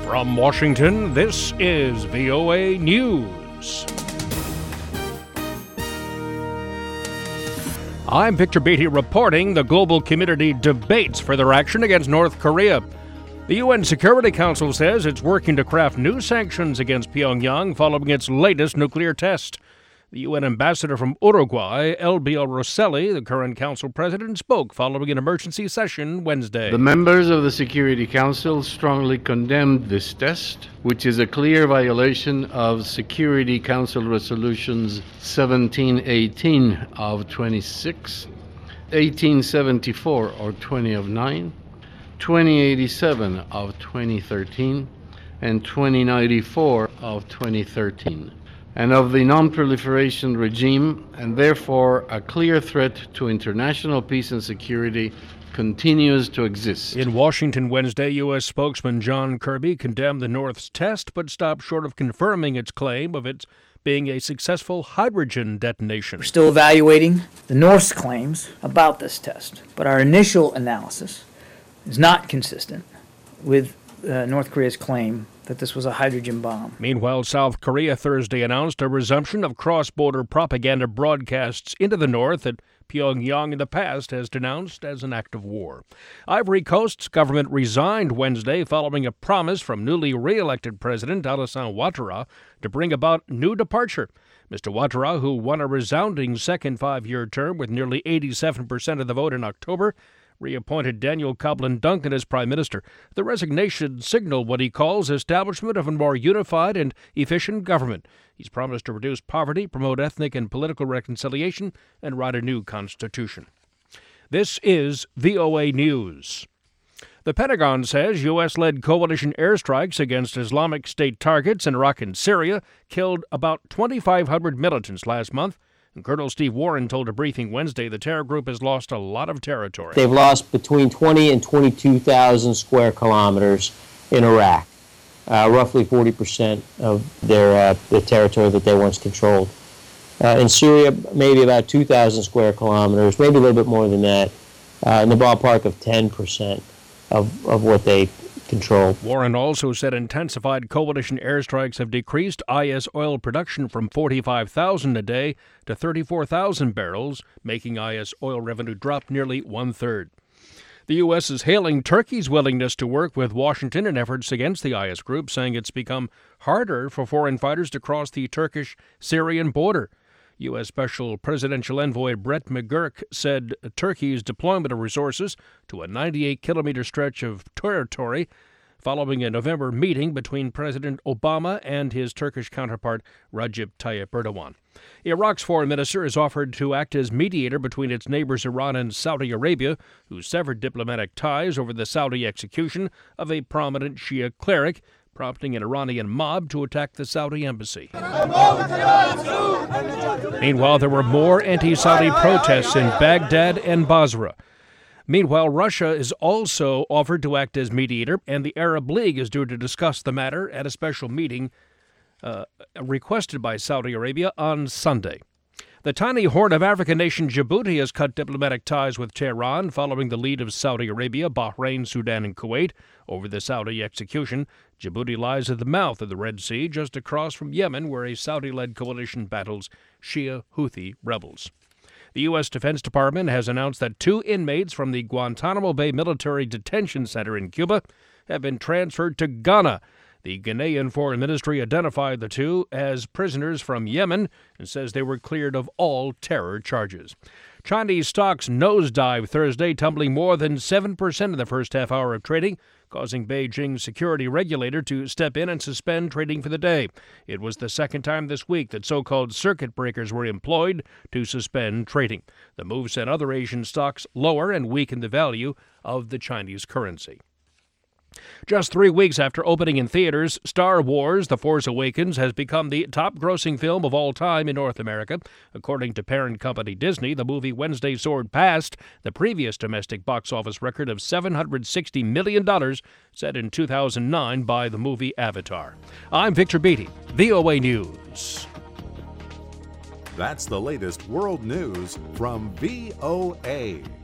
From Washington, this is VOA News. I'm Victor Beatty reporting the global community debates further action against North Korea. The UN Security Council says it's working to craft new sanctions against Pyongyang following its latest nuclear test. The UN ambassador from Uruguay, Elbiel Rosselli, the current council president, spoke following an emergency session Wednesday. The members of the Security Council strongly condemned this test, which is a clear violation of Security Council resolutions 1718 of 26, 1874 or 20 of 9, 2087 of 2013, and 2094 of 2013. And of the non-proliferation regime, and therefore a clear threat to international peace and security continues to exist. In Washington Wednesday, U.S. spokesman John Kirby condemned the North's test, but stopped short of confirming its claim of its being a successful hydrogen detonation. We're still evaluating the North's claims about this test, but our initial analysis is not consistent with North Korea's claim that this was a hydrogen bomb. Meanwhile, South Korea Thursday announced a resumption of cross-border propaganda broadcasts into the North that Pyongyang in the past has denounced as an act of war. Ivory Coast's government resigned Wednesday following a promise from newly re-elected President Alassane Ouattara to bring about new departure. Mr. Ouattara, who won a resounding second five-year term with nearly 87% of the vote in October, reappointed Daniel Coblin-Duncan as prime minister. The resignation signaled what he calls establishment of a more unified and efficient government. He's promised to reduce poverty, promote ethnic and political reconciliation, and write a new constitution. This is VOA News. The Pentagon says U.S.-led coalition airstrikes against Islamic State targets in Iraq and Syria killed about 2,500 militants last month. And Colonel Steve Warren told a briefing Wednesday the terror group has lost a lot of territory. They've lost between 20 and 22,000 square kilometers in Iraq, roughly 40% of the territory that they once controlled. In Syria, maybe about 2,000 square kilometers, maybe a little bit more than that, in the ballpark of 10% of what they control. Warren also said intensified coalition airstrikes have decreased IS oil production from 45,000 a day to 34,000 barrels, making IS oil revenue drop nearly one-third. The U.S. is hailing Turkey's willingness to work with Washington in efforts against the IS group, saying it's become harder for foreign fighters to cross the Turkish-Syrian border. U.S. Special Presidential Envoy Brett McGurk said Turkey's deployment of resources to a 98-kilometer stretch of territory following a November meeting between President Obama and his Turkish counterpart Recep Tayyip Erdogan. Iraq's foreign minister has offered to act as mediator between its neighbors Iran and Saudi Arabia, who severed diplomatic ties over the Saudi execution of a prominent Shia cleric, prompting an Iranian mob to attack the Saudi embassy. Meanwhile, there were more anti-Saudi protests in Baghdad and Basra. Meanwhile, Russia is also offered to act as mediator, and the Arab League is due to discuss the matter at a special meeting requested by Saudi Arabia on Sunday. The tiny Horn of Africa nation Djibouti has cut diplomatic ties with Tehran following the lead of Saudi Arabia, Bahrain, Sudan, and Kuwait over the Saudi execution. Djibouti lies at the mouth of the Red Sea, just across from Yemen, where a Saudi-led coalition battles Shia Houthi rebels. The U.S. Defense Department has announced that 2 inmates from the Guantanamo Bay Military Detention Center in Cuba have been transferred to Ghana. The Ghanaian Foreign Ministry identified the 2 as prisoners from Yemen and says they were cleared of all terror charges. Chinese stocks nosedived Thursday, tumbling more than 7% in the first half hour of trading, causing Beijing's security regulator to step in and suspend trading for the day. It was the second time this week that so-called circuit breakers were employed to suspend trading. The move sent other Asian stocks lower and weakened the value of the Chinese currency. Just 3 weeks after opening in theaters, Star Wars: The Force Awakens has become the top-grossing film of all time in North America. According to parent company Disney, the movie Wednesday soared past the previous domestic box office record of $760 million set in 2009 by the movie Avatar. I'm Victor Beatty, VOA News. That's the latest world news from VOA.